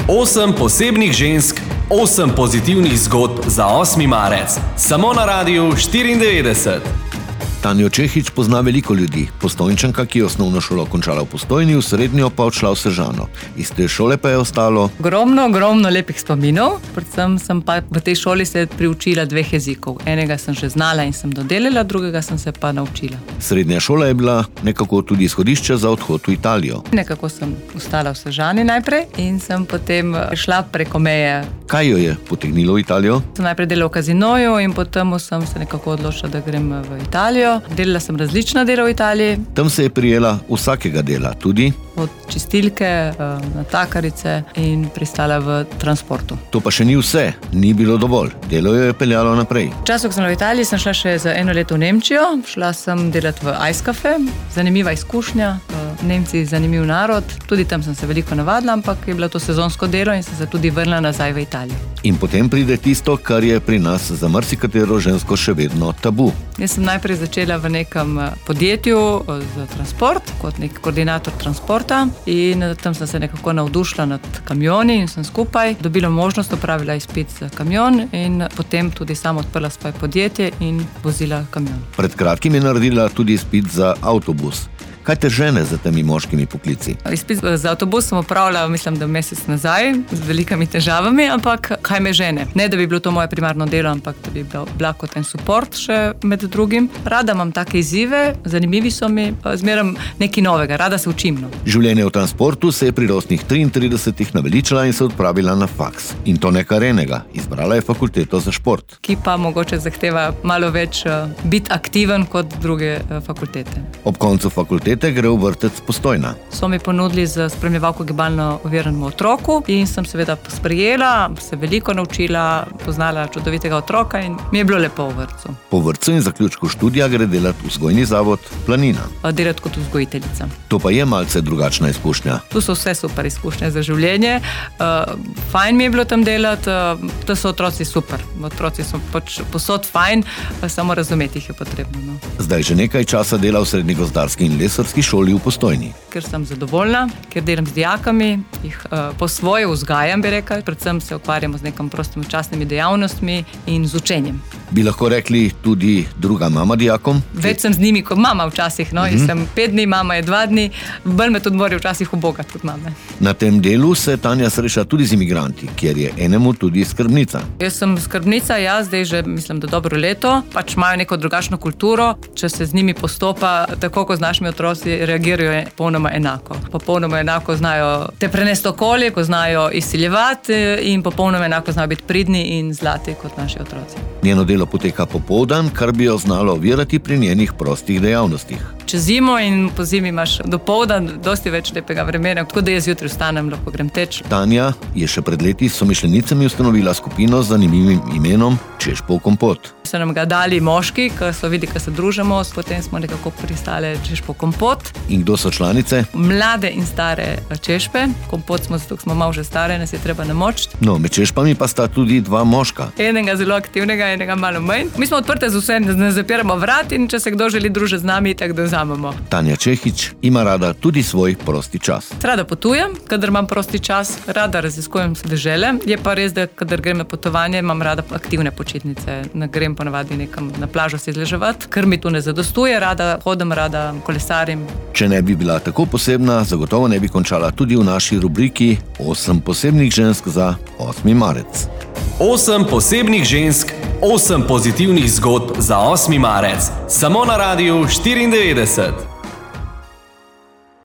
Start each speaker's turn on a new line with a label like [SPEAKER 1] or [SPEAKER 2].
[SPEAKER 1] 8 posebnih žensk, 8 pozitivnih zgodb za 8. marec. Samo na Radiu 94.
[SPEAKER 2] Tanjo Čehič pozna veliko ljudi. Postojnčanka, ki je osnovno šolo končala v Postojni, v srednjo pa odšla v Sežano. Iz te šole pa je ostalo
[SPEAKER 3] ogromno lepih spominov. Predvsem sem pa v tej šoli se priučila 2 jezikov. Enega sem že znala in sem dodelala, drugega sem se pa naučila.
[SPEAKER 2] Srednja šola je bila nekako tudi izhodišče za odhod v Italijo.
[SPEAKER 3] Nekako sem ostala v Sežani najprej in sem potem šla preko meje.
[SPEAKER 2] Kaj jo je potegnilo v Italijo?
[SPEAKER 3] Sem najprej delala v kazinoju in potem sem se nekako odločila, da grem v Italijo. Delala sem različna dela v Italiji.
[SPEAKER 2] Tam se je prijela vsakega dela, tudi
[SPEAKER 3] od čistilke, natakarice in pristala v transportu.
[SPEAKER 2] To pa še ni vse, ni bilo dovolj. Delo jo je peljalo naprej.
[SPEAKER 3] V času, ko sem v Italiji, sem šla še za 1 leto v Nemčijo. Šla sem delati v Eiskafe. Zanimiva izkušnja. Nemci zanimiv narod. Tudi tam sem se veliko navadila, ampak je bilo to sezonsko delo in sem se tudi vrnila nazaj v Italijo.
[SPEAKER 2] In potem pride tisto, kar je pri nas za marsikatero žensko še vedno tabu.
[SPEAKER 3] Jaz sem najprej začela v nekem podjetju za transport, kot nek koordinator transporta in tam sem se nekako navdušila nad kamioni in sem skupaj dobila možnost, opravila izpit za kamion in potem tudi sama odprla svoje podjetje in vozila kamion.
[SPEAKER 2] Pred kratkim je naredila tudi izpit za avtobus. Kaj te žene za temi moškimi poklici?
[SPEAKER 3] Izpit za avtobus sem opravila, mislim, da mesec nazaj, z velikimi težavami, ampak kaj me žene? Ne, da bi bilo to moje primarno delo, ampak da bi bila kot en support še med drugim. Rada imam take izzive, zanimivi so mi, zmeram nekaj novega, rada se učim.
[SPEAKER 2] Življenje v transportu se je pri rosnih 33 naveličila in se odpravila na faks. In to ne kar enega, izbrala je fakulteto za šport.
[SPEAKER 3] Ki pa mogoče zahteva malo več biti aktiven kot druge fakultete.
[SPEAKER 2] Ob koncu fakultete gre v vrtec Postojna.
[SPEAKER 3] So mi ponudili za spremljevalko gibalno oviranemu otroku in sem seveda sprejela, se veliko naučila, poznala čudovitega otroka in mi je bilo lepo v vrtcu.
[SPEAKER 2] Po vrtcu in zaključku študija gre delati v vzgojni zavod Planina.
[SPEAKER 3] Delati kot vzgojiteljica.
[SPEAKER 2] To pa je malce drugačna izkušnja.
[SPEAKER 3] Tu so vse super izkušnje za življenje. Fajn mi je bilo tam delati, to so otroci super. Otroci so pač posod fajn, samo razumeti jih je potrebno.
[SPEAKER 2] Zdaj že nekaj časa dela v srednji gozdarski in lesarski šoli v Postojni.
[SPEAKER 3] Ker sem zadovoljna, ker delam z dijakami, jih po svoje vzgajam, bi rekla, predvsem se ukvarjamo z nekim prostim časnimi dejavnostmi in z učenjem.
[SPEAKER 2] Bi lahko rekli tudi druga mama dijakom?
[SPEAKER 3] Več sem z njimi kot mama včasih, Jaz sem 5 dni, mama je 2 dni, bolj me tudi morajo včasih ubogati kot mame.
[SPEAKER 2] Na tem delu se Tanja sreča tudi z imigranti, kjer je enemu tudi skrbnica.
[SPEAKER 3] Jaz sem skrbnica, zdaj že mislim, da dobro leto, pač imajo neko drugačno kulturo, če se z njimi postopa, tako kot z našimi otroci, reagirajo popolnoma enako. Popolnoma enako znajo te prenesti okolje, ko znajo izsiljevati in popolnoma enako znajo biti pridni in zlati kot naši otroci.
[SPEAKER 2] Njeno delo poteka popoldan, kar bi jo znalo ovirati pri njenih prostih dejavnostih.
[SPEAKER 3] Čez zimo in po zimi imaš dopoldan dosti več lepega vremena, tako da jaz zjutraj vstanem, lahko grem teč.
[SPEAKER 2] Tanja je še pred leti s somišljenicami ustanovila skupino z zanimivim imenom Češpov kompot.
[SPEAKER 3] So nam ga dali moški, ko so videli, ko se družimo, potem smo nekako pristali Češpov kompot.
[SPEAKER 2] In kdo so članice?
[SPEAKER 3] Mlade in stare Češpe. Kompot smo zato, smo malo že stare, nas je treba namočiti.
[SPEAKER 2] No, med Češpami pa sta tudi 2 moška.
[SPEAKER 3] Enega zelo aktivnega, enega malo manj. Mi smo odprte z vse, ne zapiramo vrat in če se kdo želi družiti z nami, tako da vzamemo.
[SPEAKER 2] Tanja Čehič ima rada tudi svoj prosti čas.
[SPEAKER 3] Rada potujem, kadar imam prosti čas, rada raziskujem dežele. Je pa res, da kadar grem na potovanje, imam rada aktivne počitnice. Ne grem ponavadi nekam na plažo se izleževati, ker mi tu ne zadostuje, rada hodim, rada kolesarim.
[SPEAKER 2] Če ne bi bila tako posebna, zagotovo ne bi končala tudi v naši rubriki 8 posebnih žensk za 8. marec.
[SPEAKER 1] 8 posebnih žensk, 8 pozitivnih zgodb za 8. marec. Samo na Radiu 94.